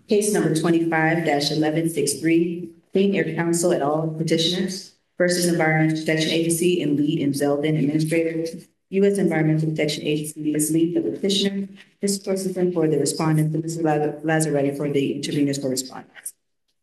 Case number 25-1163, Clean Air Council et al. Petitioners versus Environmental Protection Agency and Lead and Zeldin Administrator. U.S. Environmental Protection Agency is lead for the petitioner. This person for the respondent, Mr. Lazzaretti for the interveners for respondents.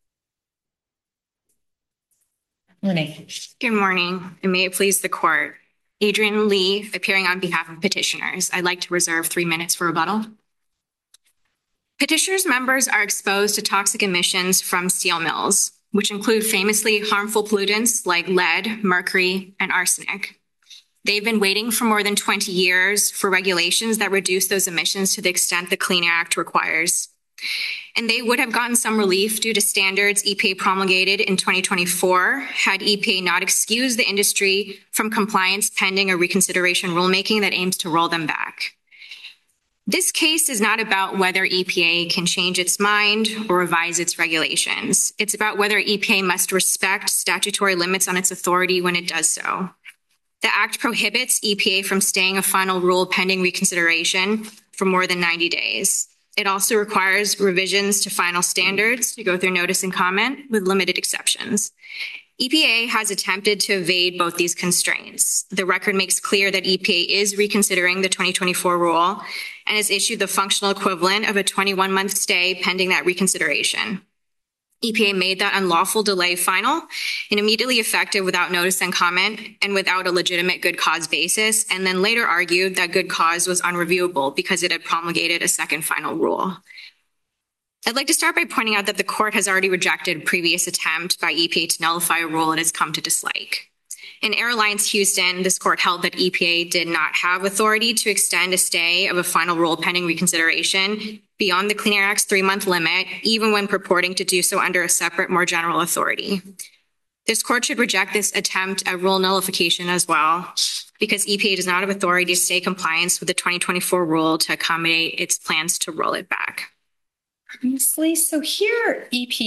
Morning. Good morning, and may it please the court. Adrian Lee, appearing on behalf of petitioners. I'd like to reserve 3 minutes for rebuttal. Petitioners' members are exposed to toxic emissions from steel mills, which include famously harmful pollutants like lead, mercury, and arsenic. They've been waiting for more than 20 years for regulations that reduce those emissions to the extent the Clean Air Act requires. And they would have gotten some relief due to standards EPA promulgated in 2024 had EPA not excused the industry from compliance pending a reconsideration rulemaking that aims to roll them back. This case is not about whether EPA can change its mind or revise its regulations. It's about whether EPA must respect statutory limits on its authority when it does so. The Act prohibits EPA from staying a final rule pending reconsideration for more than 90 days. It also requires revisions to final standards to go through notice and comment with limited exceptions. EPA has attempted to evade both these constraints. The record makes clear that EPA is reconsidering the 2024 rule and has issued the functional equivalent of a 21-month stay pending that reconsideration. EPA made that unlawful delay final and immediately effective without notice and comment and without a legitimate good cause basis, and then later argued that good cause was unreviewable because it had promulgated a second final rule. I'd like to start by pointing out that the court has already rejected a previous attempt by EPA to nullify a rule it has come to dislike. In Air Alliance Houston, this court held that EPA did not have authority to extend a stay of a final rule pending reconsideration beyond the Clean Air Act's 3-month limit, even when purporting to do so under a separate, more general authority. This court should reject this attempt at rule nullification as well, because EPA does not have authority to stay compliance with the 2024 rule to accommodate its plans to roll it back. Honestly, so here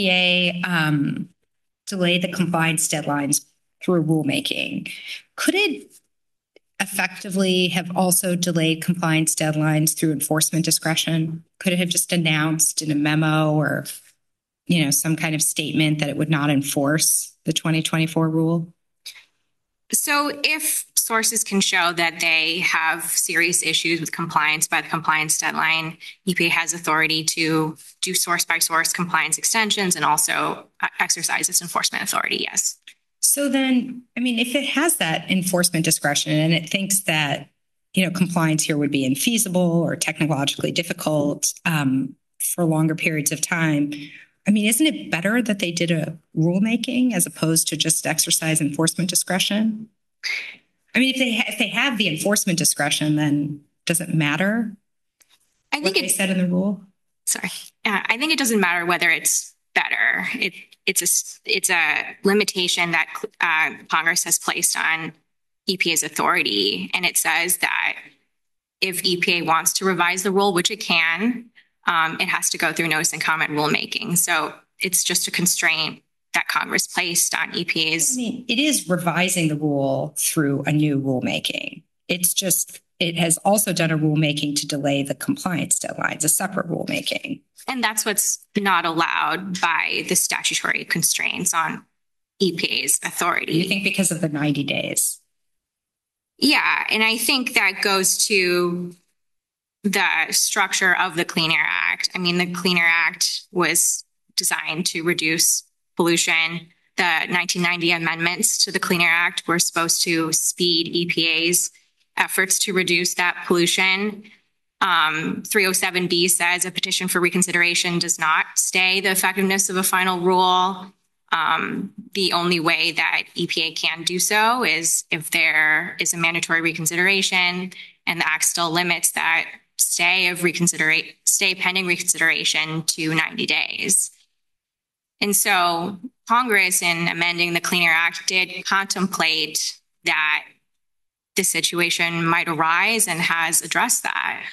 EPA delayed the compliance deadlines through rulemaking. Could it effectively have also delayed compliance deadlines through enforcement discretion? Could it have just announced in a memo or, some kind of statement that it would not enforce the 2024 rule? So if sources can show that they have serious issues with compliance by the compliance deadline, EPA has authority to do source-by-source compliance extensions and also exercise its enforcement authority, yes. So then, if it has that enforcement discretion and it thinks that, compliance here would be infeasible or technologically difficult for longer periods of time, isn't it better that they did a rulemaking as opposed to just exercise enforcement discretion? If they have the enforcement discretion, then does it matter what they said in the rule? Sorry. I think it doesn't matter whether it's better. It's a limitation that Congress has placed on EPA's authority, and it says that if EPA wants to revise the rule, which it can, it has to go through notice and comment rulemaking. So it's just a constraint that Congress placed on EPA's. It is revising the rule through a new rulemaking. It's just it has also done a rulemaking to delay the compliance deadlines, a separate rulemaking. And that's what's not allowed by the statutory constraints on EPA's authority. You think because of the 90 days? Yeah, and I think that goes to the structure of the Clean Air Act. The Clean Air Act was designed to reduce pollution. The 1990 amendments to the Clean Air Act were supposed to speed EPA's efforts to reduce that pollution. 307B says a petition for reconsideration does not stay the effectiveness of a final rule. The only way that EPA can do so is if there is a mandatory reconsideration and the Act still limits that stay pending reconsideration to 90 days. And so Congress, in amending the Clean Air Act, did contemplate that this situation might arise and has addressed that.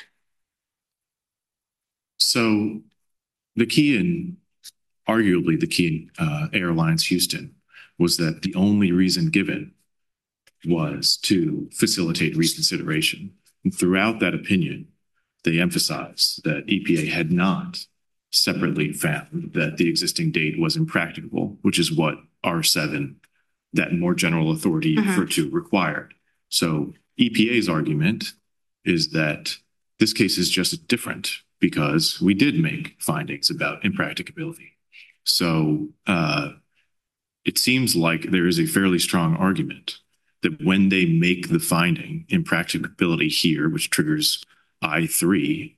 So the key in, arguably the key in Air Alliance Houston was that the only reason given was to facilitate reconsideration. And throughout that opinion, they emphasized that EPA had not separately found that the existing date was impracticable, which is what R7, that more general authority you referred to, required. So EPA's argument is that this case is just different because we did make findings about impracticability. So it seems like there is a fairly strong argument that when they make the finding impracticability here, which triggers I3,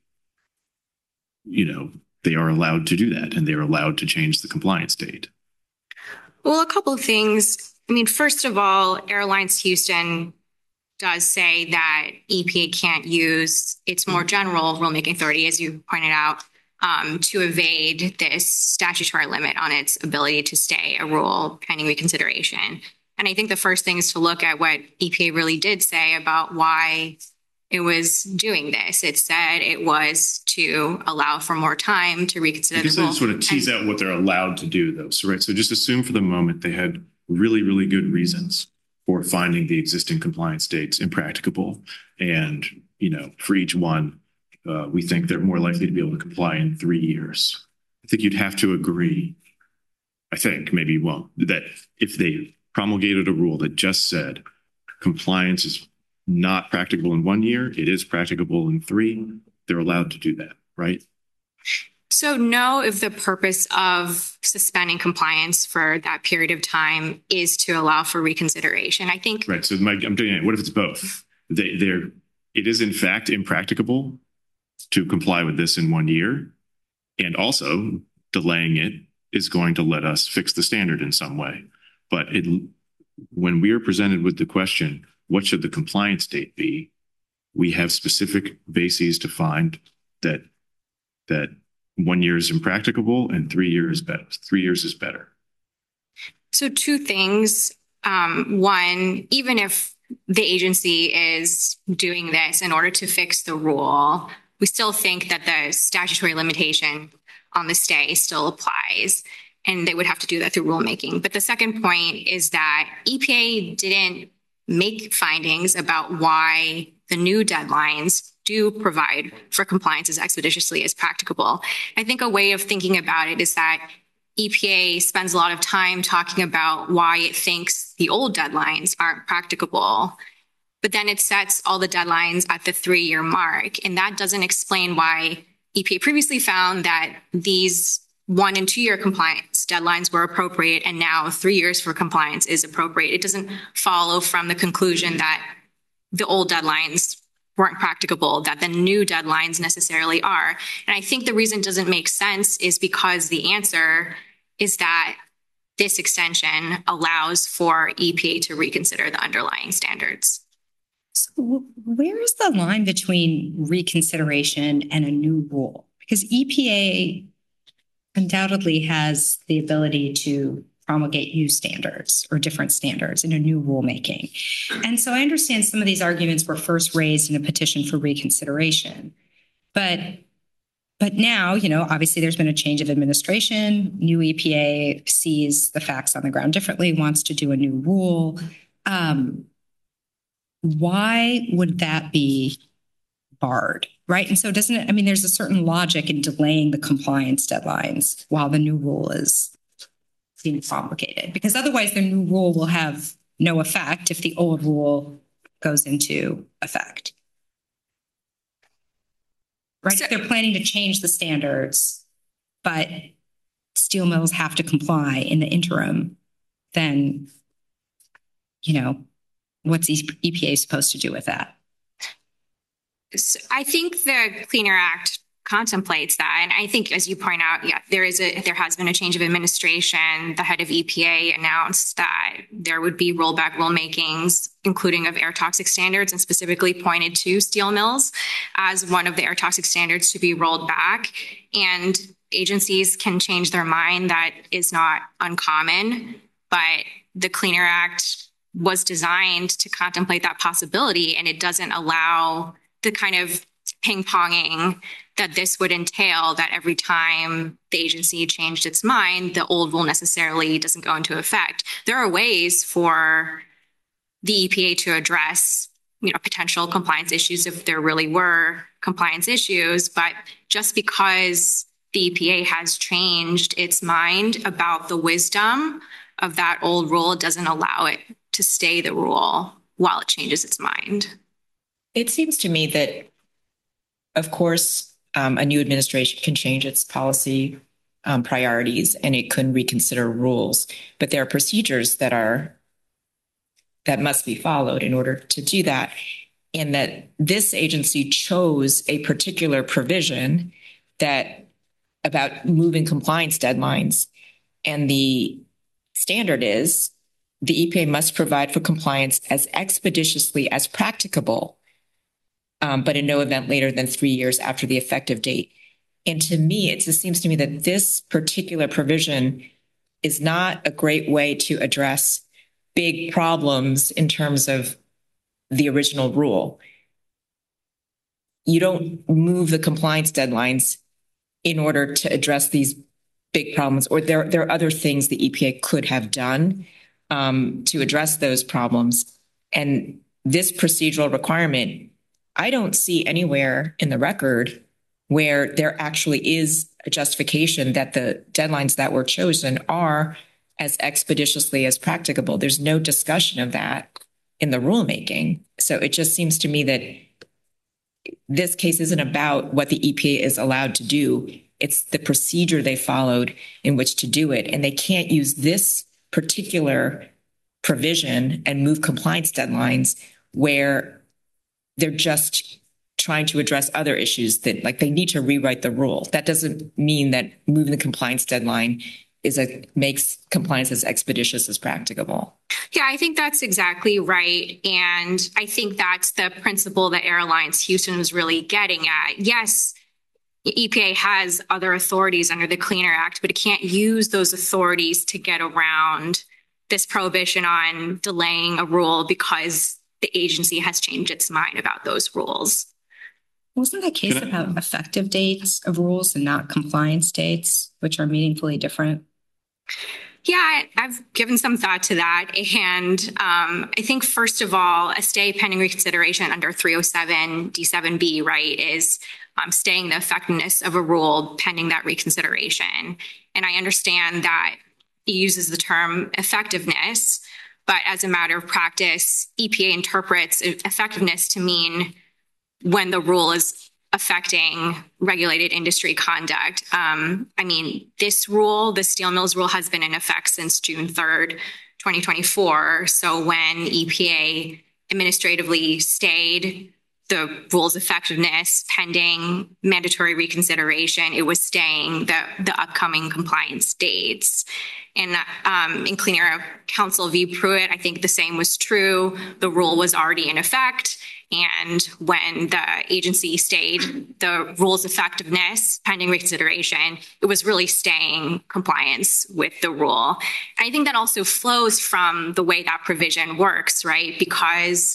they are allowed to do that and they are allowed to change the compliance date. Well, a couple of things. I mean, first of all, Airlines Houston does say that EPA can't use its more general rulemaking authority, as you pointed out, to evade this statutory limit on its ability to stay a rule pending reconsideration. And I think the first thing is to look at what EPA really did say about why it was doing this. It said it was to allow for more time to reconsider I guess the rule. I sort of tease out what they're allowed to do, though. So just assume for the moment they had really, really good reasons for finding the existing compliance dates impracticable. And, for each one, we think they're more likely to be able to comply in 3 years. I think you'd have to agree, I think, maybe you won't, that if they promulgated a rule that just said compliance is not practicable in 1 year, it is practicable in 3, they're allowed to do that, right? So no, if the purpose of suspending compliance for that period of time is to allow for reconsideration, I think. Right. So I'm doing it. What if it's both? It is in fact impracticable to comply with this in 1 year. And also delaying it is going to let us fix the standard in some way. But when we are presented with the question, what should the compliance date be? We have specific bases to find that 1 year is impracticable and 3 years is better. 3 years is better. So two things. One, even if the agency is doing this in order to fix the rule, we still think that the statutory limitation on the stay still applies, and they would have to do that through rulemaking. But the second point is that EPA didn't make findings about why the new deadlines do provide for compliance as expeditiously as practicable. I think a way of thinking about it is that EPA spends a lot of time talking about why it thinks the old deadlines aren't practicable, but then it sets all the deadlines at the 3-year mark. And that doesn't explain why EPA previously found that these 1 and 2 year compliance deadlines were appropriate, and now 3 years for compliance is appropriate. It doesn't follow from the conclusion that the old deadlines weren't practicable, that the new deadlines necessarily are. And I think the reason it doesn't make sense is because the answer is that this extension allows for EPA to reconsider the underlying standards. So where is the line between reconsideration and a new rule? Because EPA undoubtedly has the ability to promulgate new standards or different standards in a new rulemaking. And so I understand some of these arguments were first raised in a petition for reconsideration. But now, obviously there's been a change of administration. New EPA sees the facts on the ground differently, wants to do a new rule. Why would that be barred, right? And so there's a certain logic in delaying the compliance deadlines while the new rule is being promulgated, because otherwise the new rule will have no effect if the old rule goes into effect. Right? So, if they're planning to change the standards, but steel mills have to comply in the interim, then, what's EPA supposed to do with that? I think the Clean Air Act contemplates that. And I think, as you point out, there has been a change of administration. The head of EPA announced that there would be rollback rulemakings, including of air toxic standards, and specifically pointed to steel mills as one of the air toxic standards to be rolled back. And agencies can change their mind. That is not uncommon, but the Clean Air Act was designed to contemplate that possibility, and it doesn't allow the kind of ping-ponging that this would entail, that every time the agency changed its mind, the old rule necessarily doesn't go into effect. There are ways for the EPA to address, potential compliance issues if there really were compliance issues, but just because the EPA has changed its mind about the wisdom of that old rule, doesn't allow it to stay the rule while it changes its mind. It seems to me that, of course, a new administration can change its policy priorities and it can reconsider rules, but there are procedures that must be followed in order to do that. And that this agency chose a particular provision that about moving compliance deadlines. And the standard is the EPA must provide for compliance as expeditiously as practicable, but in no event later than 3 years after the effective date. And to me, it just seems to me that this particular provision is not a great way to address big problems in terms of the original rule. You don't move the compliance deadlines in order to address these big problems, or there are other things the EPA could have done to address those problems. And this procedural requirement, I don't see anywhere in the record where there actually is a justification that the deadlines that were chosen are as expeditiously as practicable. There's no discussion of that in the rulemaking. So it just seems to me that this case isn't about what the EPA is allowed to do. It's the procedure they followed in which to do it. And they can't use this particular provision and move compliance deadlines where they're just trying to address other issues that, like, they need to rewrite the rule. That doesn't mean that moving the compliance deadline makes compliance as expeditious as practicable. Yeah, I think that's exactly right. And I think that's the principle that Air Alliance Houston was really getting at. Yes, EPA has other authorities under the Clean Air Act, but it can't use those authorities to get around this prohibition on delaying a rule because the agency has changed its mind about those rules. Wasn't that case about effective dates of rules and not compliance dates, which are meaningfully different? Yeah, I've given some thought to that. And I think, first of all, a stay pending reconsideration under 307 D7B, right, is staying the effectiveness of a rule pending that reconsideration. And I understand that it uses the term effectiveness, but as a matter of practice, EPA interprets effectiveness to mean when the rule is affecting regulated industry conduct. I mean, this rule, the steel mills rule, has been in effect since June 3rd, 2024. So when EPA administratively stayed the rule's effectiveness pending mandatory reconsideration, it was staying the upcoming compliance dates. And in Clean Air Council v. Pruitt, I think the same was true. The rule was already in effect. And when the agency stayed the rule's effectiveness pending reconsideration, it was really staying compliance with the rule. And I think that also flows from the way that provision works, right? Because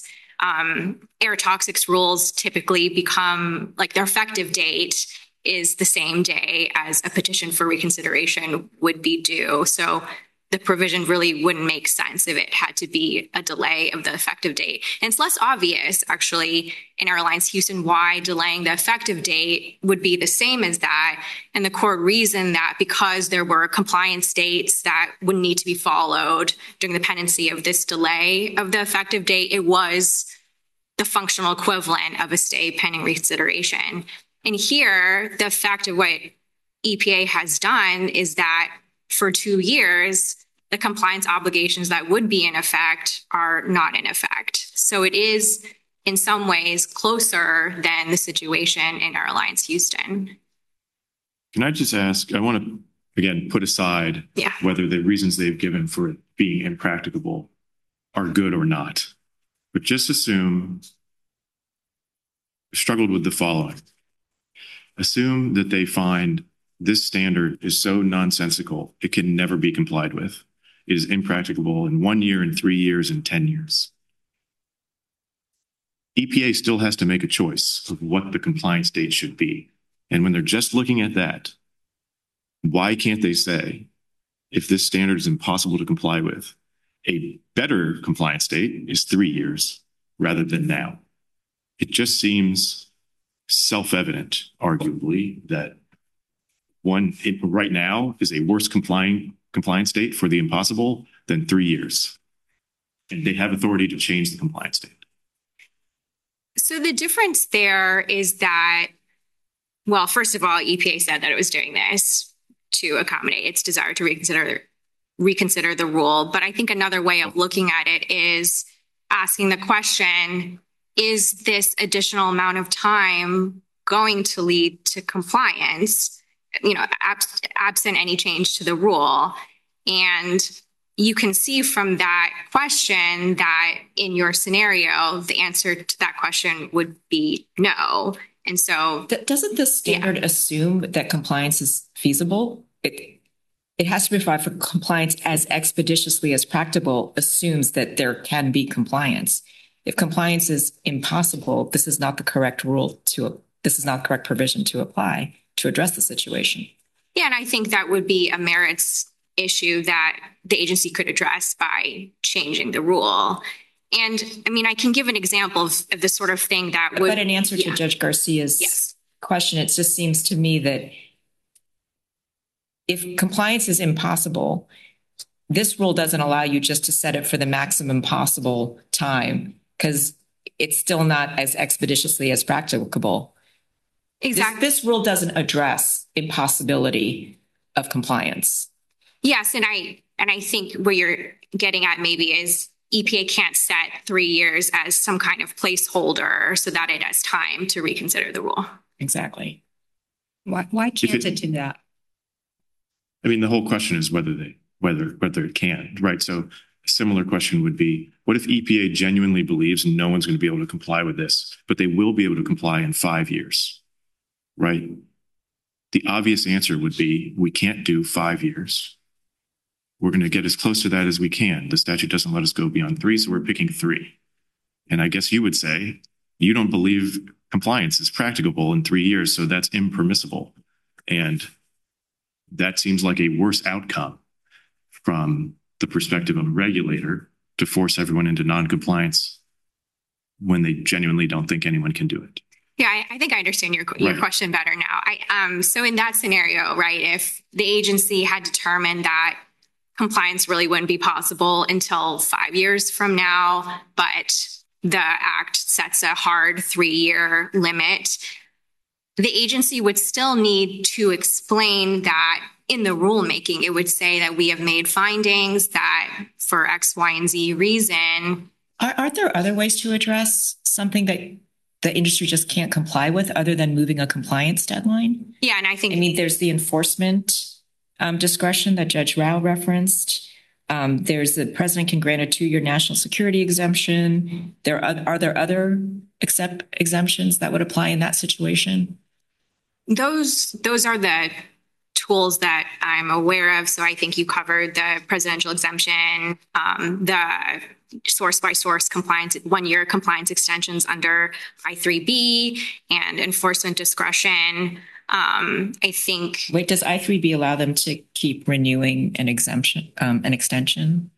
air toxics rules typically become, like, their effective date is the same day as a petition for reconsideration would be due. So the provision really wouldn't make sense if it had to be a delay of the effective date. And it's less obvious, actually, in Air Alliance Houston why delaying the effective date would be the same as that. And the court reasoned that because there were compliance dates that would need to be followed during the pendency of this delay of the effective date, it was the functional equivalent of a stay pending reconsideration. And here, the fact of what EPA has done is that for 2 years, the compliance obligations that would be in effect are not in effect. So it is, in some ways, closer than the situation in Air Alliance Houston. Can I just ask, I want to, again, put aside whether the reasons they've given for it being impracticable are good or not. But just assume, struggled with the following. Assume that they find this standard is so nonsensical, it can never be complied with. It is impracticable in 1 year, in 3 years, in 10 years. EPA still has to make a choice of what the compliance date should be. And when they're just looking at that, why can't they say, if this standard is impossible to comply with, a better compliance date is 3 years rather than now? It just seems self-evident, arguably, that right now is a worse compliance date for the impossible than 3 years. And they have authority to change the compliance date. So the difference there is that, well, first of all, EPA said that it was doing this to accommodate its desire to reconsider the rule. But I think another way of looking at it is asking the question, is this additional amount of time going to lead to compliance, absent any change to the rule? And you can see from that question that in your scenario, the answer to that question would be no. And so doesn't the standard assume that compliance is feasible? It has to provide for compliance as expeditiously as practicable, assumes that there can be compliance. If compliance is impossible, this is not the correct provision to apply to address the situation. Yeah, and I think that would be a merits issue that the agency could address by changing the rule. And I mean, I can give an example of the sort of thing that would. But in answer to Judge Garcia's question, it just seems to me that if compliance is impossible, this rule doesn't allow you just to set it for the maximum possible time because it's still not as expeditiously as practicable. Exactly. This rule doesn't address impossibility of compliance. Yes, and I think what you're getting at maybe is EPA can't set 3 years as some kind of placeholder so that it has time to reconsider the rule. Exactly. Why can't it do that? I mean, the whole question is whether it can, right? So a similar question would be, what if EPA genuinely believes no one's going to be able to comply with this, but they will be able to comply in 5 years, right? The obvious answer would be, we can't do 5 years. We're going to get as close to that as we can. The statute doesn't let us go beyond 3, so we're picking 3. And I guess you would say, you don't believe compliance is practicable in 3 years, so that's impermissible. And that seems like a worse outcome from the perspective of a regulator to force everyone into non-compliance when they genuinely don't think anyone can do it. Yeah, I think I understand your question better now. So in that scenario, right, if the agency had determined that compliance really wouldn't be possible until 5 years from now, but the act sets a hard 3-year limit, the agency would still need to explain that in the rulemaking. It would say that we have made findings that for X, Y, and Z reason. Aren't there other ways to address something that the industry just can't comply with other than moving a compliance deadline? Yeah, and I mean, there's the enforcement discretion that Judge Rao referenced. There's the president can grant a 2-year national security exemption. Are there other exemptions that would apply in that situation? Those are the tools that I'm aware of. So I think you covered the presidential exemption, the source by source compliance, 1-year compliance extensions under I3B, and enforcement discretion. I think. Wait, does I3B allow them to keep renewing an exemption, an extension?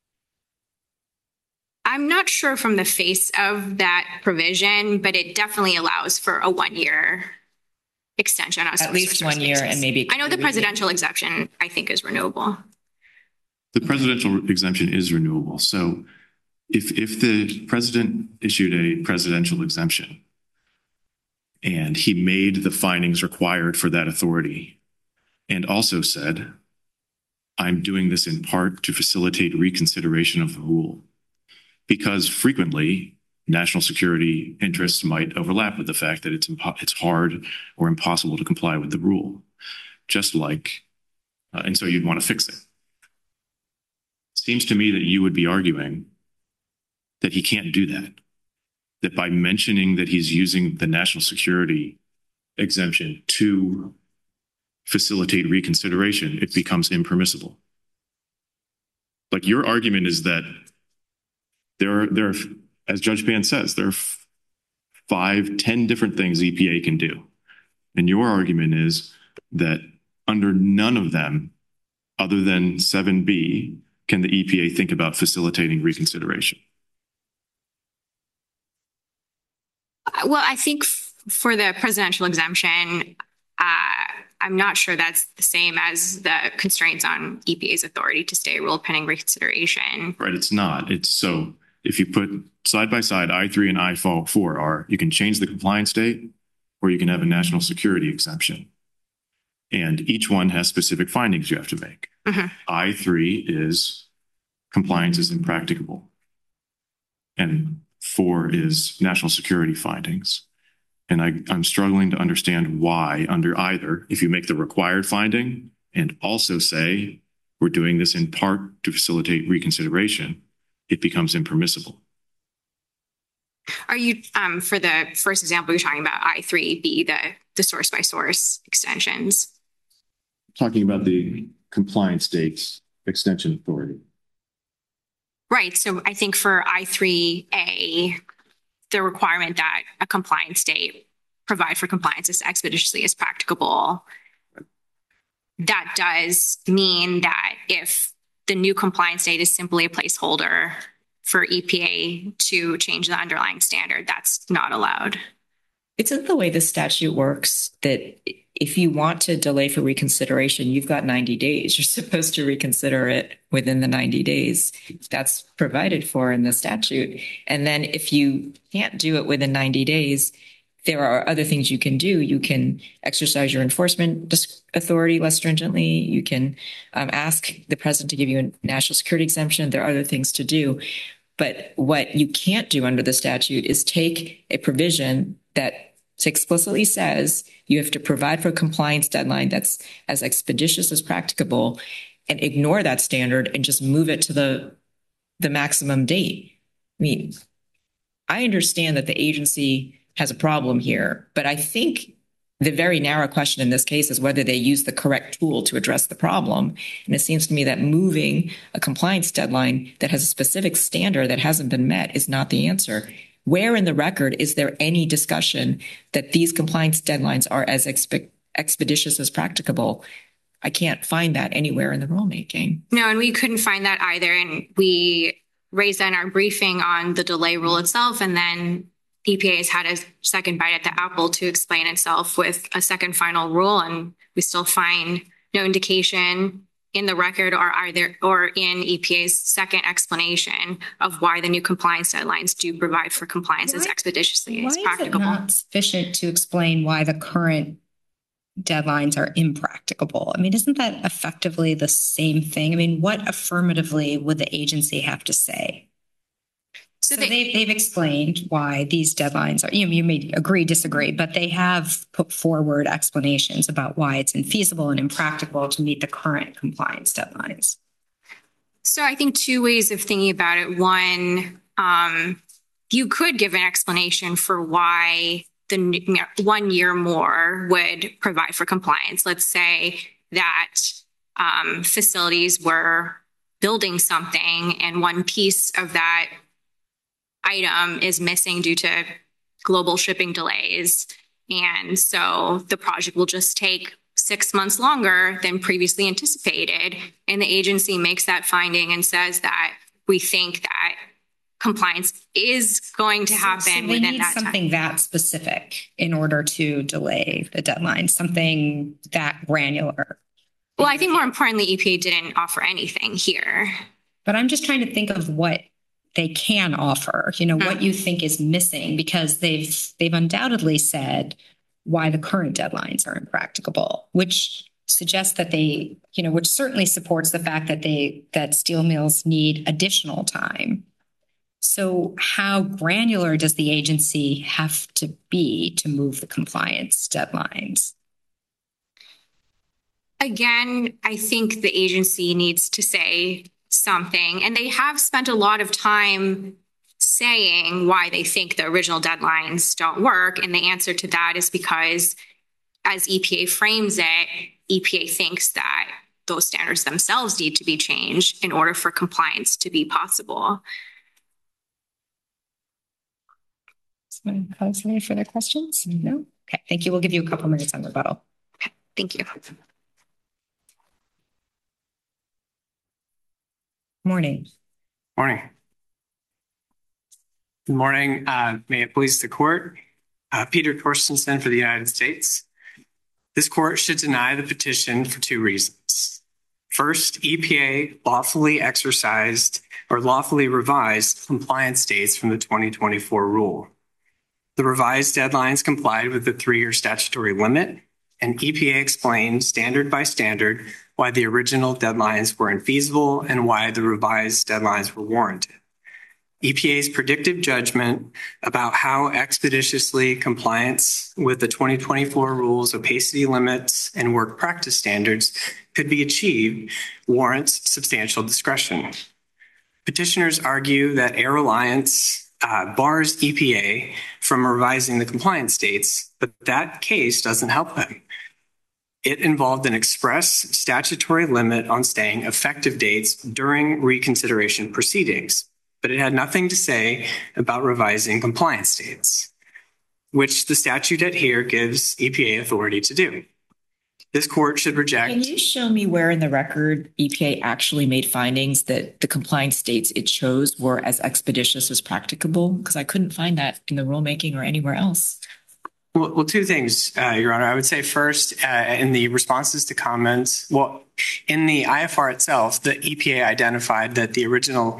I'm not sure from the face of that provision, but it definitely allows for a 1-year extension. At least 1 year, and maybe. I know the presidential exemption, I think, is renewable. The presidential exemption is renewable. So if the president issued a presidential exemption and he made the findings required for that authority and also said, I'm doing this in part to facilitate reconsideration of the rule, because frequently national security interests might overlap with the fact that it's hard or impossible to comply with the rule, just like, and so you'd want to fix it. Seems to me that you would be arguing that he can't do that, that by mentioning that he's using the national security exemption to facilitate reconsideration, it becomes impermissible. Like, your argument is that there are, as Judge Pan says, there are 5, 10 different things EPA can do. And your argument is that under none of them, other than 7B, can the EPA think about facilitating reconsideration. Well, I think for the presidential exemption, I'm not sure that's the same as the constraints on EPA's authority to stay a rule pending reconsideration. Right, it's not. It's so if you put side by side I3 and I4 are, you can change the compliance date or you can have a national security exemption. And each one has specific findings you have to make. I3 is compliance is impracticable. And 4 is national security findings. And I'm struggling to understand why under either, if you make the required finding and also say we're doing this in part to facilitate reconsideration, it becomes impermissible. Are you, for the first example, you're talking about I3B, the source by source extensions? Talking about the compliance dates extension authority. Right. So I think for I3A, the requirement that a compliance date provide for compliance as expeditiously as practicable, that does mean that if the new compliance date is simply a placeholder for EPA to change the underlying standard, that's not allowed. Isn't the way the statute works that if you want to delay for reconsideration, you've got 90 days. You're supposed to reconsider it within the 90 days. That's provided for in the statute. And then if you can't do it within 90 days, there are other things you can do. You can exercise your enforcement authority less stringently. You can ask the president to give you a national security exemption. There are other things to do. But what you can't do under the statute is take a provision that explicitly says you have to provide for a compliance deadline that's as expeditious as practicable and ignore that standard and just move it to the maximum date. I mean, I understand that the agency has a problem here, but I think the very narrow question in this case is whether they use the correct tool to address the problem. And it seems to me that moving a compliance deadline that has a specific standard that hasn't been met is not the answer. Where in the record is there any discussion that these compliance deadlines are as expeditious as practicable? I can't find that anywhere in the rulemaking. No, and we couldn't find that either. And we raised that in our briefing on the delay rule itself. And then EPA has had a second bite at the apple to explain itself with a second final rule. And we still find no indication in the record or in EPA's second explanation of why the new compliance deadlines do provide for compliance as expeditiously as practicable. Why is it not sufficient to explain why the current deadlines are impracticable? I mean, isn't that effectively the same thing? I mean, what affirmatively would the agency have to say? So they've explained why these deadlines are, you may agree, disagree, but they have put forward explanations about why it's infeasible and impractical to meet the current compliance deadlines. So I think two ways of thinking about it. One, you could give an explanation for why the 1 year more would provide for compliance. Let's say that facilities were building something and one piece of that item is missing due to global shipping delays. And so the project will just take 6 months longer than previously anticipated. And the agency makes that finding and says that we think that compliance is going to happen within that time. Something that specific in order to delay the deadline, something that granular. Well, I think more importantly, EPA didn't offer anything here. But I'm just trying to think of what they can offer, what you think is missing, because they've undoubtedly said why the current deadlines are impracticable, which suggests that which certainly supports the fact that steel mills need additional time. So how granular does the agency have to be to move the compliance deadlines? Again, I think the agency needs to say something, and they have spent a lot of time saying why they think the original deadlines don't work. And the answer to that is because, as EPA frames it, EPA thinks that those standards themselves need to be changed in order for compliance to be possible. Any further questions? No? Okay, thank you. We'll give you a couple minutes on rebuttal. Okay, thank you. Morning. Morning. Good morning. May it please the court. Peter Torstensen for the United States. This court should deny the petition for two reasons. First, EPA lawfully exercised or lawfully revised compliance dates from the 2024 rule. The revised deadlines complied with the 3-year statutory limit, and EPA explained standard by standard why the original deadlines were infeasible and why the revised deadlines were warranted. EPA's predictive judgment about how expeditiously compliance with the 2024 rules, opacity limits, and work practice standards could be achieved warrants substantial discretion. Petitioners argue that Air Alliance bars EPA from revising the compliance dates, but that case doesn't help them. It involved an express statutory limit on staying effective dates during reconsideration proceedings, but it had nothing to say about revising compliance dates, which the statute at here gives EPA authority to do. This court should reject. Can you show me where in the record EPA actually made findings that the compliance dates it chose were as expeditious as practicable? Because I couldn't find that in the rulemaking or anywhere else. Well, two things, Your Honor. I would say first, in the responses to comments, in the IFR itself, the EPA identified that the original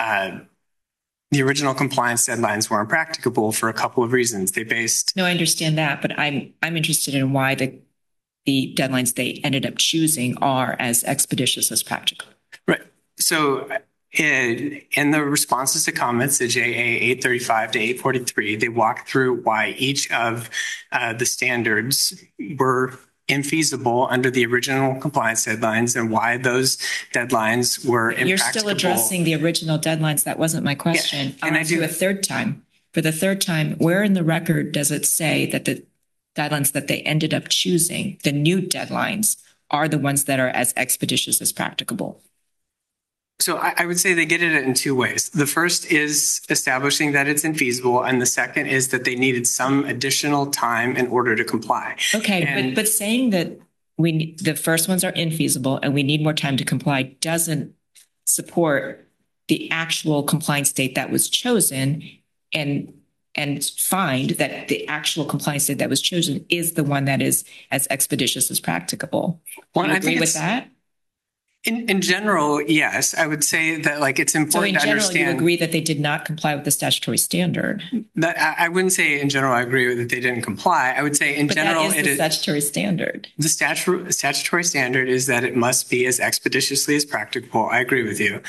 compliance deadlines were impracticable for a couple of reasons. No, I understand that, but I'm interested in why the deadlines they ended up choosing are as expeditious as practical. Right. So in the responses to comments, the JA 835 to 843, they walk through why each of the standards were infeasible under the original compliance deadlines and why those deadlines were impracticable. You're still addressing the original deadlines. That wasn't my question. Yeah, and I do a third time. For the third time, where in the record does it say that the deadlines that they ended up choosing, the new deadlines, are the ones that are as expeditious as practicable? So I would say they get it in two ways. The first is establishing that it's infeasible, and the second is that they needed some additional time in order to comply. Okay, but saying that the first ones are infeasible and we need more time to comply doesn't support the actual compliance date that was chosen and find that the actual compliance date that was chosen is the one that is as expeditious as practicable. Do you agree with that? In general, yes. I would say that it's important to understand. So in general, you agree that they did not comply with the statutory standard? I wouldn't say in general I agree that they didn't comply. I would say in general that is the statutory standard. The statutory standard is that it must be as expeditiously as practicable. I agree with you.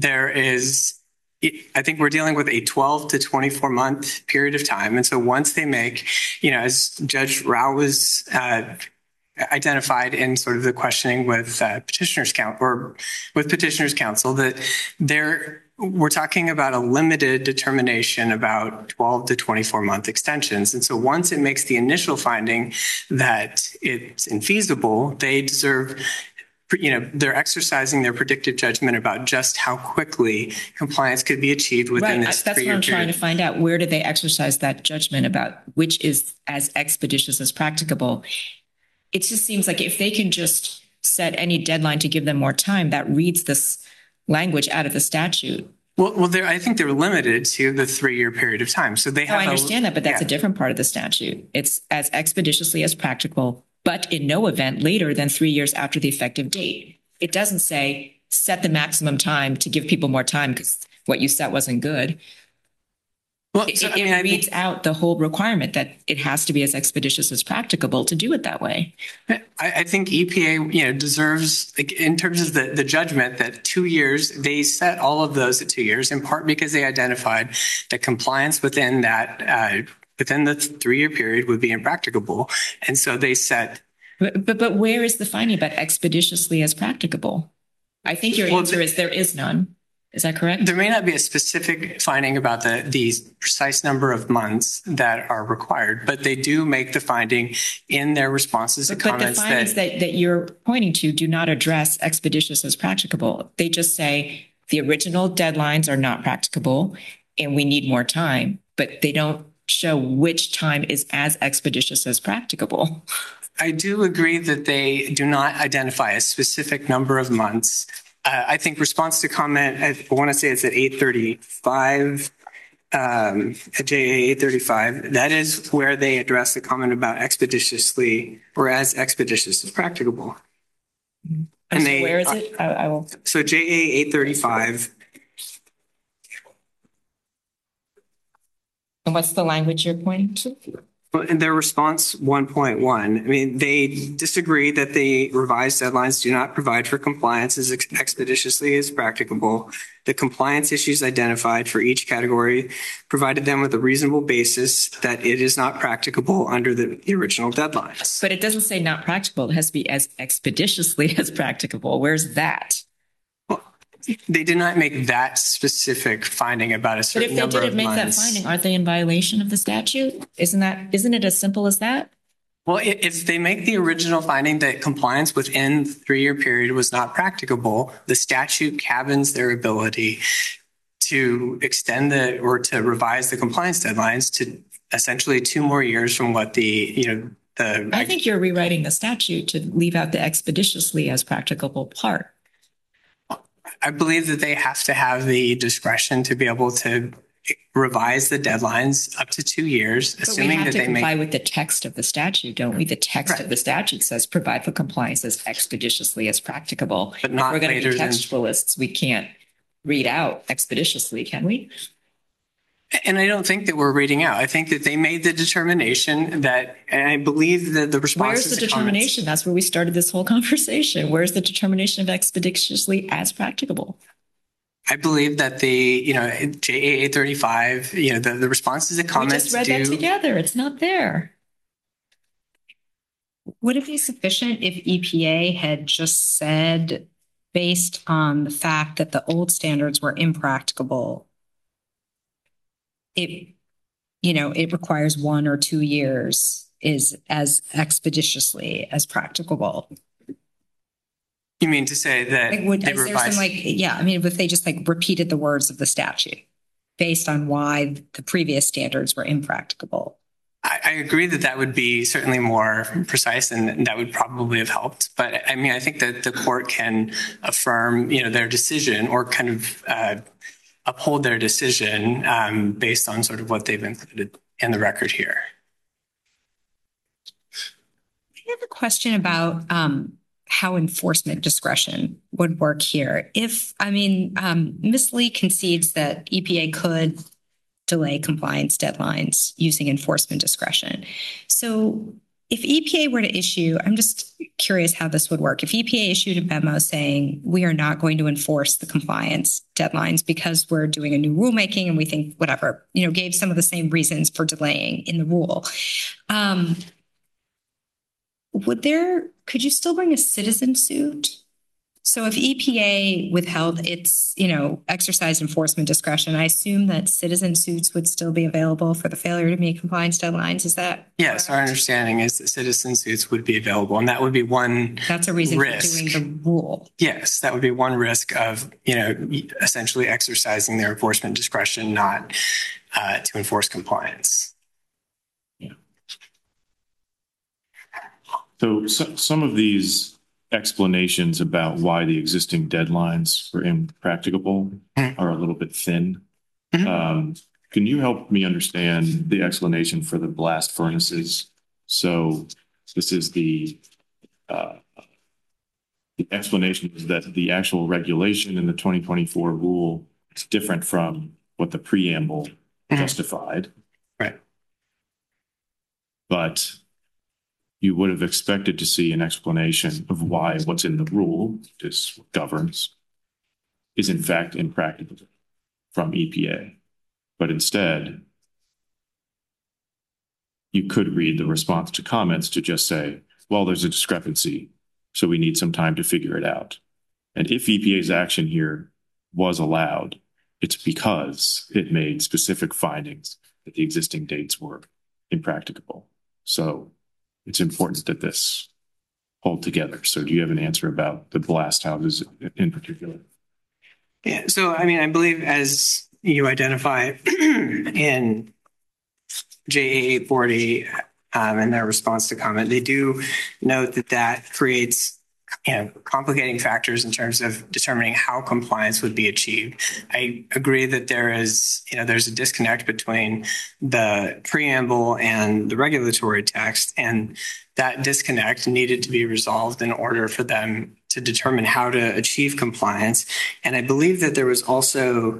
I think we're dealing with a 12 to 24 month period of time. And so once they make, as Judge Rao was identified in sort of the questioning with petitioners counsel that we're talking about a limited determination about 12 to 24 month extensions. And so once it makes the initial finding that it's infeasible, they deserve, they're exercising their predictive judgment about just how quickly compliance could be achieved within this 3-year period. That's what I'm trying to find out. Where do they exercise that judgment about which is as expeditious as practicable? It just seems like if they can just set any deadline to give them more time, that reads this language out of the statute. Well, I think they're limited to the 3-year period of time. So they have. I understand that, but that's a different part of the statute. It's as expeditiously as practical, but in no event later than 3 years after the effective date. It doesn't say set the maximum time to give people more time because what you set wasn't good. Well, it reads out the whole requirement that it has to be as expeditious as practicable to do it that way. I think EPA, deserves, in terms of the judgment, that 2 years, they set all of those at 2 years, in part because they identified that compliance within that, within the 3-year period would be impracticable. And so they set. But where is the finding about expeditiously as practicable? I think your answer is there is none. Is that correct? There may not be a specific finding about the precise number of months that are required, but they do make the finding in their responses to comments. But the findings that you're pointing to do not address expeditious as practicable. They just say the original deadlines are not practicable and we need more time, but they don't show which time is as expeditious as practicable. I do agree that they do not identify a specific number of months. I think response to comment, I want to say it's at 835 at JA 835, that is where they address the comment about expeditiously or as expeditious as practicable. And so where is it? I will. So JA 835. And what's the language you're pointing to? In their response 1.1, I mean, they disagree that the revised deadlines do not provide for compliance as expeditiously as practicable. The compliance issues identified for each category provided them with a reasonable basis that it is not practicable under the original deadlines. But it doesn't say not practicable. It has to be as expeditiously as practicable. Where's that? They did not make that specific finding about a But certain if they number of didn't make that months. finding, aren't they in violation of the statute? Isn't it as simple as that? Well, if they make the original finding that compliance within the 3-year period was not practicable, the statute cabins their ability to extend or to revise the compliance deadlines to essentially 2 more years from what I think you're rewriting the statute to leave out the expeditiously as practicable part. I believe that they have to have the discretion to be able to revise the deadlines up to 2 years, assuming that they comply with the text of the statute, don't we? The text of the statute says provide for compliance as expeditiously as practicable. But not if we're going to be later textualists, we can't read out expeditiously, can we? And I don't think that we're reading out. I think that they made the determination that, and I believe that the response Where's the determination? That's where we started this whole conversation. Where's the determination of expeditiously as practicable? I believe that JA 835, the responses and comments. We just read that together. It's not there. Would it be sufficient if EPA had just said, based on the fact that the old standards were impracticable, it requires 1 or 2 years is as expeditiously as practicable? You mean to say that if they just repeated the words of the statute based on why the previous standards were impracticable? I agree that would be certainly more precise and that would probably have helped. But I mean, I think that the court can affirm, their decision or kind of uphold their decision based on sort of what they've included in the record here. I have a question about how enforcement discretion would work here. Ms. Lee concedes that EPA could delay compliance deadlines using enforcement discretion. So if EPA were to issue, I'm just curious how this would work. If EPA issued a memo saying we are not going to enforce the compliance deadlines because we're doing a new rulemaking and we think whatever, gave some of the same reasons for delaying in the rule, could you still bring a citizen suit? So if EPA withheld its, exercise enforcement discretion, I assume that citizen suits would still be available for the failure to meet compliance deadlines. Is that? Yes, our understanding is that citizen suits would be available, and that would be one. That's a reason risk. For doing the rule. Yes, that would be one risk of, essentially exercising their enforcement discretion, not to enforce compliance. Yeah. So some of these explanations about why the existing deadlines were impracticable are a little bit thin. Can you help me understand the explanation for the blast furnaces? So this is the explanation is that the actual regulation in the 2024 rule is different from what the preamble justified. Right. But you would have expected to see an explanation of why what's in the rule, this governs, is in fact impracticable from EPA. But instead, you could read the response to comments to just say, well, there's a discrepancy, so we need some time to figure it out. And if EPA's action here was allowed, it's because it made specific findings that the existing dates were impracticable. So it's important that this hold together. So do you have an answer about the blast houses in particular? Yeah, so I believe as you identify in JA 840 and their response to comment, they do note that creates complicating factors in terms of determining how compliance would be achieved. I agree that there's a disconnect between the preamble and the regulatory text, and that disconnect needed to be resolved in order for them to determine how to achieve compliance. And I believe that there was also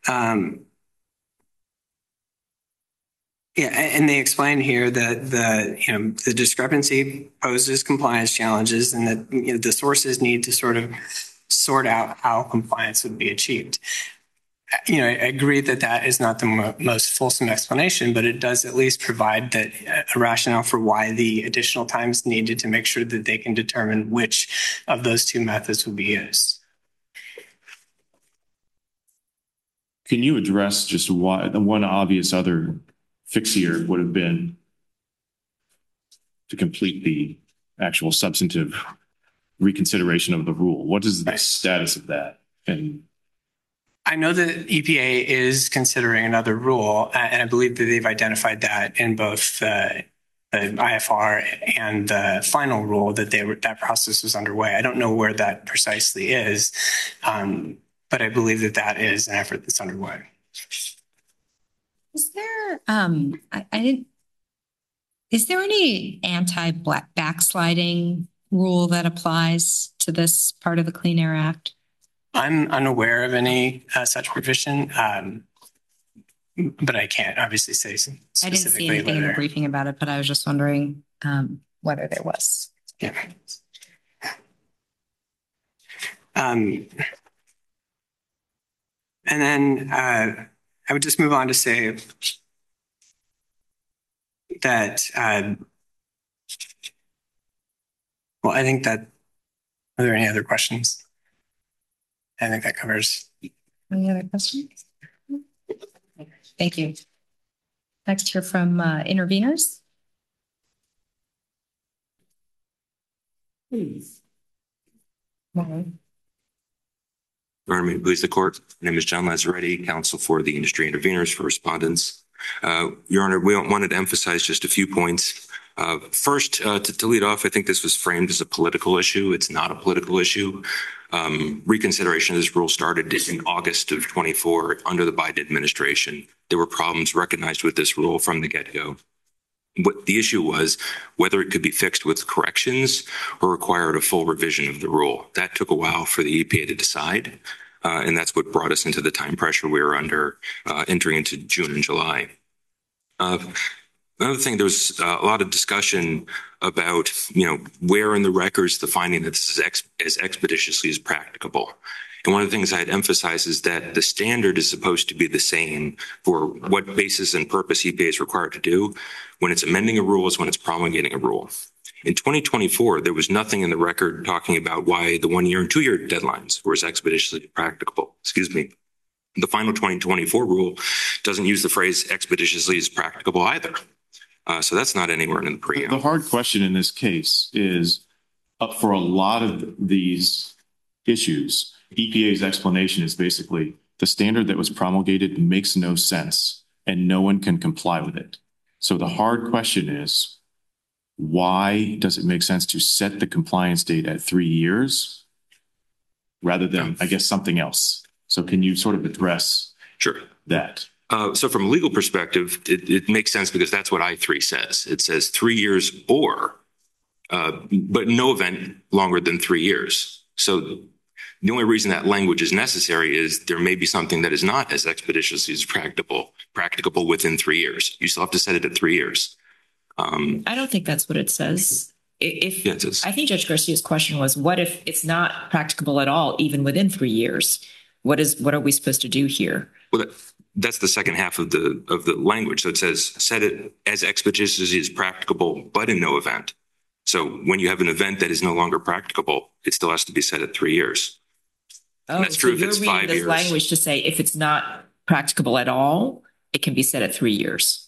and they explain here that the discrepancy poses compliance challenges, and that the sources need to sort of sort out how compliance would be achieved. I agree that that is not the most fulsome explanation, but it does at least provide that a rationale for why the additional time is needed to make sure that they can determine which of those two methods would be used. Can you address just why the one obvious other fix here would have been to complete the actual substantive reconsideration of the rule? What is the status of that? And I know that EPA is considering another rule, and I believe that they've identified that in both the IFR and the final rule that process was underway. I don't know where that precisely is, but I believe that is an effort that's underway. Is there, is there any anti-backsliding rule that applies to this part of the Clean Air Act? I'm unaware of any such provision, but I can't obviously say specifically. I didn't see anything in the briefing about it, but I was just wondering whether there was. Yeah. And then I would just move on to say that, well, I think that, are there any other questions? I think that covers. Any other questions? Thank you. Next, hear from interveners. Please. May it please the court. My name is John Lazzaretti, counsel for the industry interveners for respondents. Your Honor, we wanted to emphasize just a few points. First, to lead off, I think this was framed as a political issue. It's not a political issue. Reconsideration of this rule started in August of 24 under the Biden administration. There were problems recognized with this rule from the get-go. What the issue was, whether it could be fixed with corrections or required a full revision of the rule. That took a while for the EPA to decide, and that's what brought us into the time pressure we were under entering into June and July. Another thing, there's a lot of discussion about, where in the records the finding that this is as expeditiously as practicable. And one of the things I'd emphasize is that the standard is supposed to be the same for what basis and purpose EPA is required to do when it's amending a rule as when it's promulgating a rule. In 2024, there was nothing in the record talking about why the 1 year and 2 year deadlines were as expeditiously practicable. The final 2024 rule doesn't use the phrase expeditiously as practicable either. So that's not anywhere in the preamble. The hard question in this case is, up for a lot of these issues, EPA's explanation is basically the standard that was promulgated makes no sense and no one can comply with it. So the hard question is, why does it make sense to set the compliance date at 3 years rather than, I guess, something else? So can you sort of address that? So from a legal perspective, it makes sense because that's what I-3 says. It says 3 years or, but no event longer than 3 years. So the only reason that language is necessary is there may be something that is not as expeditiously as practicable within 3 years. You still have to set it at 3 years. I don't think that's what it says. Yeah, it says. I think Judge Garcia's question was, what if it's not practicable at all, even within 3 years? What are we supposed to do here? Well, that's the second half of the language. So it says, set it as expeditiously as practicable, but in no event. So when you have an event that is no longer practicable, it still has to be set at 3 years. Oh, and that's true if it's 5 years. You're reading this language to say if it's not practicable at all, it can be set at 3 years.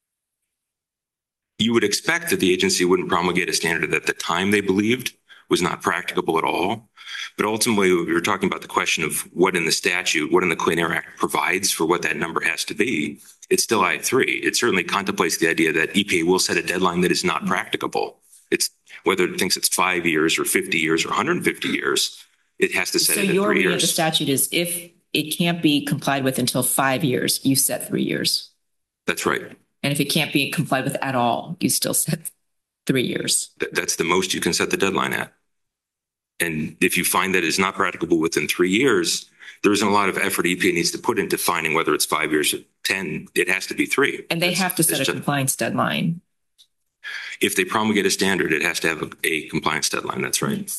You would expect that the agency wouldn't promulgate a standard that at the time they believed was not practicable at all. But ultimately, we were talking about the question of what in the statute, what in the Clean Air Act provides for what that number has to be. It's still I-3. It certainly contemplates the idea that EPA will set a deadline that is not practicable. It's whether it thinks it's 5 years or 50 years or 150 years, it has to set So it at your 3 reading of the years. statute is if it can't be complied with until 5 years, you set 3 years. That's right. And if it can't be complied with at all, you still set 3 years. That's the most you can set the deadline at. And if you find that it's not practicable within 3 years, there isn't a lot of effort EPA needs to put into finding whether it's 5 years or 10. It has to be 3. And they have to set a compliance deadline. If they promulgate a standard, it has to have a compliance deadline. That's right.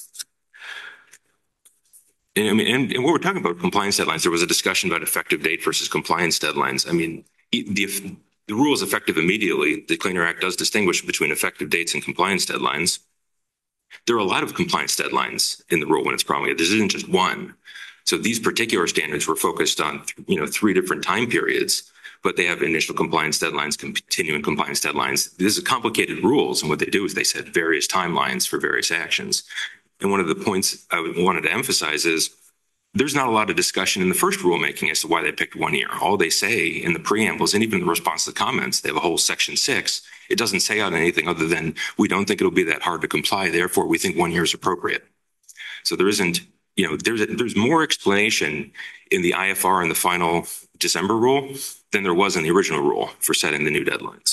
And I mean, and what we're talking about compliance deadlines, there was a discussion about effective date versus compliance deadlines. I mean, the rule is effective immediately. The Clean Air Act does distinguish between effective dates and compliance deadlines. There are a lot of compliance deadlines in the rule when it's promulgated. This isn't just one. So these particular standards were focused on, 3 different time periods, but they have initial compliance deadlines, continuing compliance deadlines. This is complicated rules. And what they do is they set various timelines for various actions. And one of the points I wanted to emphasize is there's not a lot of discussion in the first rulemaking as to why they picked 1 year. All they say in the preambles and even in the response to the comments, they have a whole section 6. It doesn't say on anything other than we don't think it'll be that hard to comply. Therefore, we think 1 year is appropriate. So there isn't, there's more explanation in the IFR and the final December rule than there was in the original rule for setting the new deadlines.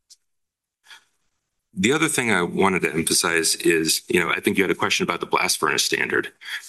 The other thing I wanted to emphasize is, I think you had a question about the blast furnace standard.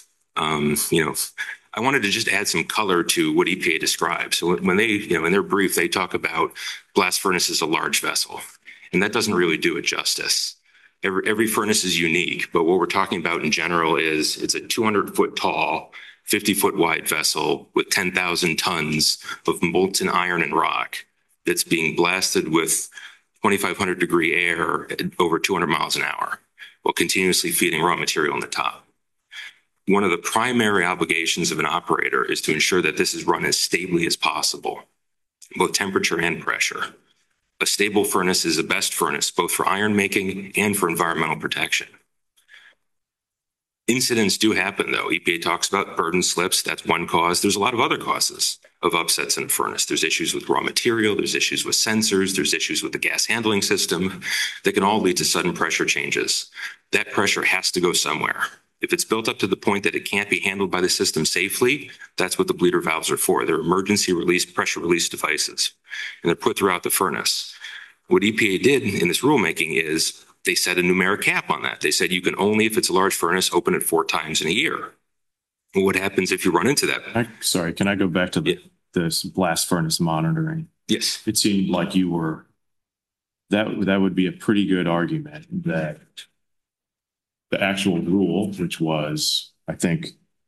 I wanted to just add some color to what EPA describes. So when they, in their brief, they talk about blast furnace as a large vessel, and that doesn't really do it justice. Every furnace is unique, but what we're talking about in general is it's a 200-foot tall, 50-foot wide vessel with 10,000 tons of molten iron and rock that's being blasted with 2,500 degree air at over 200 miles an hour while continuously feeding raw material in the top. One of the primary obligations of an operator is to ensure that this is run as stably as possible, both temperature and pressure. A stable furnace is the best furnace, both for iron making and for environmental protection. Incidents do happen, though. EPA talks about burden slips. That's one cause. There's a lot of other causes of upsets in a furnace. There's issues with raw material. There's issues with sensors. There's issues with the gas handling system that can all lead to sudden pressure changes. That pressure has to go somewhere. If it's built up to the point that it can't be handled by the system safely, that's what the bleeder valves are for. They're emergency release, pressure release devices, and they're put throughout the furnace. What EPA did in this rulemaking is they set a numeric cap on that. They said you can only, if it's a large furnace, open it 4 times in a year. Well, what happens if you run into that? Sorry, can I go back to this blast furnace monitoring? Yes. It seemed like you were, that would be a pretty good argument that the actual rule, which was, I think,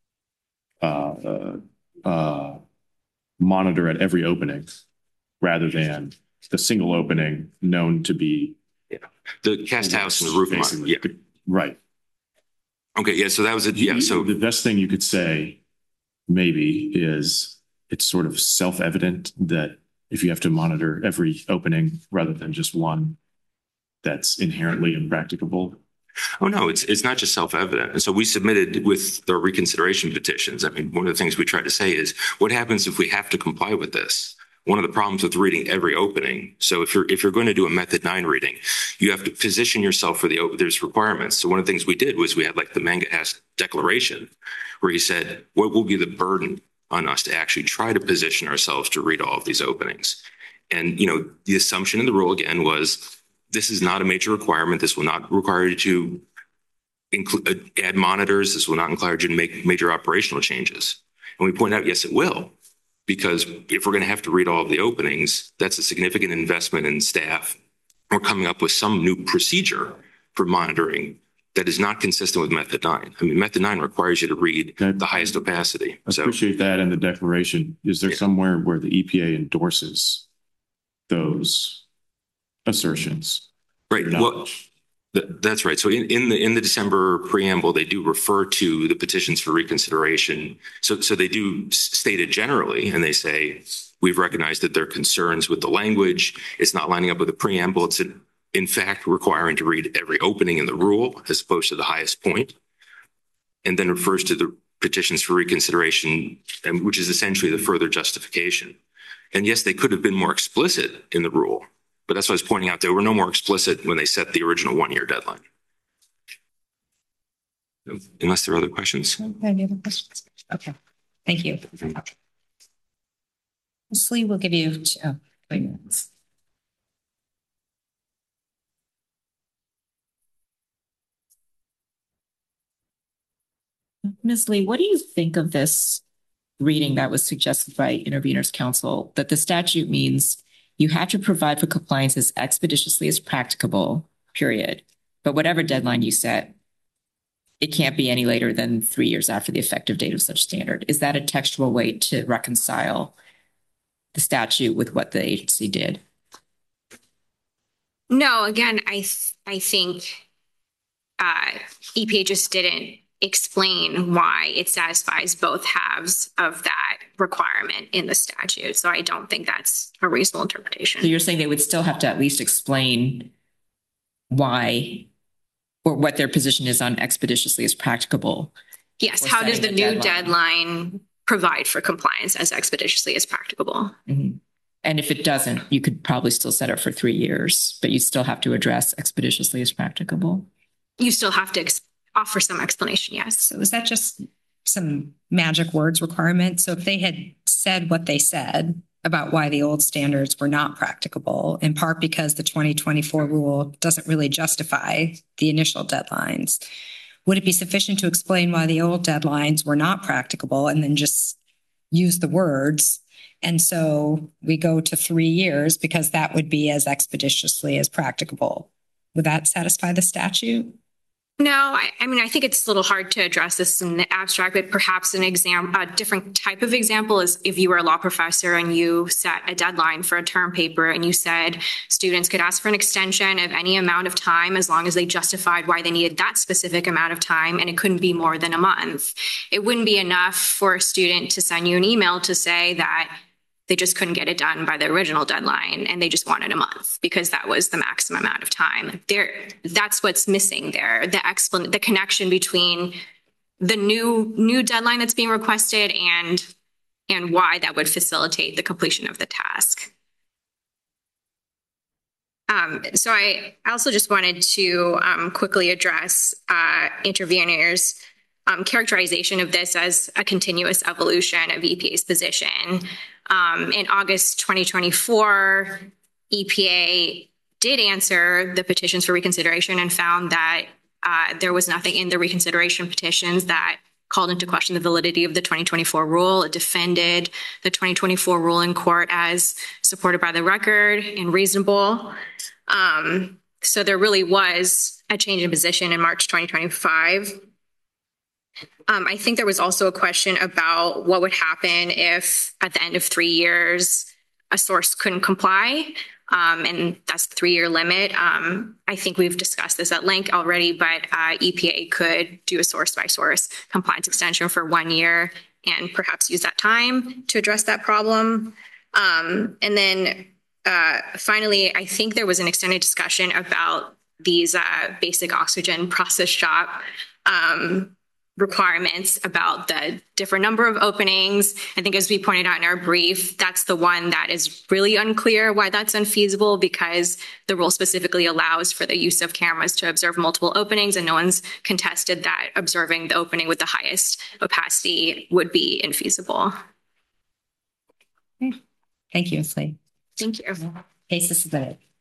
monitor at every opening rather than the single opening known to be the cast house and the roof monitor. Yeah. Right. Okay. Yeah. So that was it. Yeah. So the best thing you could say maybe is it's sort of self-evident that if you have to monitor every opening rather than just one, that's inherently impracticable. Oh, no, it's not just self-evident. And so we submitted with the reconsideration petitions. I mean, one of the things we try to say is what happens if we have to comply with this? One of the problems with reading every opening. So if you're going to do a method 9 reading, you have to position yourself for there's requirements. So one of the things we did was we had like the Mangas declaration where he said, what will be the burden on us to actually try to position ourselves to read all of these openings? And, the assumption in the rule again was this is not a major requirement. This will not require you to add monitors. This will not require you to make major operational changes. And we point out, yes, it will. Because if we're going to have to read all of the openings, that's a significant investment in staff. We're coming up with some new procedure for monitoring that is not consistent with Method 9. I mean, Method 9 requires you to read the highest opacity. I appreciate that in the declaration. Is there somewhere where the EPA endorses those assertions? Right. Well, that's right. So in the December preamble, they do refer to the petitions for reconsideration. So they do state it generally, and they say, we've recognized that there are concerns with the language. It's not lining up with the preamble. It's in fact requiring to read every opening in the rule as opposed to the highest point. And then refers to the petitions for reconsideration, which is essentially the further justification. And yes, they could have been more explicit in the rule. But that's what I was pointing out. They were no more explicit when they set the original 1-year deadline. Unless there are other questions. Any other questions? Okay, thank you. Ms. Lee, we'll give you 2 minutes. Ms. Lee, what do you think of this reading that was suggested by Intervenors Council, that the statute means you have to provide for compliance as expeditiously as practicable, period. But whatever deadline you set, it can't be any later than 3 years after the effective date of such standard. Is that a textual way to reconcile the statute with what the agency did? No, again, I think EPA just didn't explain why it satisfies both halves of that requirement in the statute. So I don't think that's a reasonable interpretation. So you're saying they would still have to at least explain why or what their position is on expeditiously as practicable? Yes. How does the new deadline provide for compliance as expeditiously as practicable? Mm-hmm. And if it doesn't, you could probably still set it for 3 years, but you still have to address expeditiously as practicable. You still have to offer some explanation, yes. So is that just some magic words requirement? So if they had said what they said about why the old standards were not practicable, in part because the 2024 rule doesn't really justify the initial deadlines, would it be sufficient to explain why the old deadlines were not practicable and then just use the words? And so we go to 3 years because that would be as expeditiously as practicable. Would that satisfy the statute? No, I mean, I think it's a little hard to address this in the abstract, but perhaps a different type of example is if you were a law professor and you set a deadline for a term paper and you said students could ask for an extension of any amount of time as long as they justified why they needed that specific amount of time, and it couldn't be more than a month. It wouldn't be enough for a student to send you an email to say that they just couldn't get it done by the original deadline and they just wanted a month because that was the maximum amount of time. That's what's missing there. The connection between the new deadline that's being requested and why that would facilitate the completion of the task. So I also just wanted to quickly address interveners' characterization of this as a continuous evolution of EPA's position. In August 2024, EPA did answer the petitions for reconsideration and found that there was nothing in the reconsideration petitions that called into question the validity of the 2024 rule. It defended the 2024 rule in court as supported by the record and reasonable. So there really was a change in position in March 2025. I think there was also a question about what would happen if at the end of 3 years a source couldn't comply, and that's the 3-year limit. I think we've discussed this at length already, but EPA could do a source-by-source compliance extension for 1 year and perhaps use that time to address that problem. And then finally, I think there was an extended discussion about these basic oxygen process shop requirements about the different number of openings. I think as we pointed out in our brief, that's the one that is really unclear why that's unfeasible because the rule specifically allows for the use of cameras to observe multiple openings and no one's contested that observing the opening with the highest opacity would be infeasible. Okay. Thank you, Ms. Lee. Thank you. Case is submitted.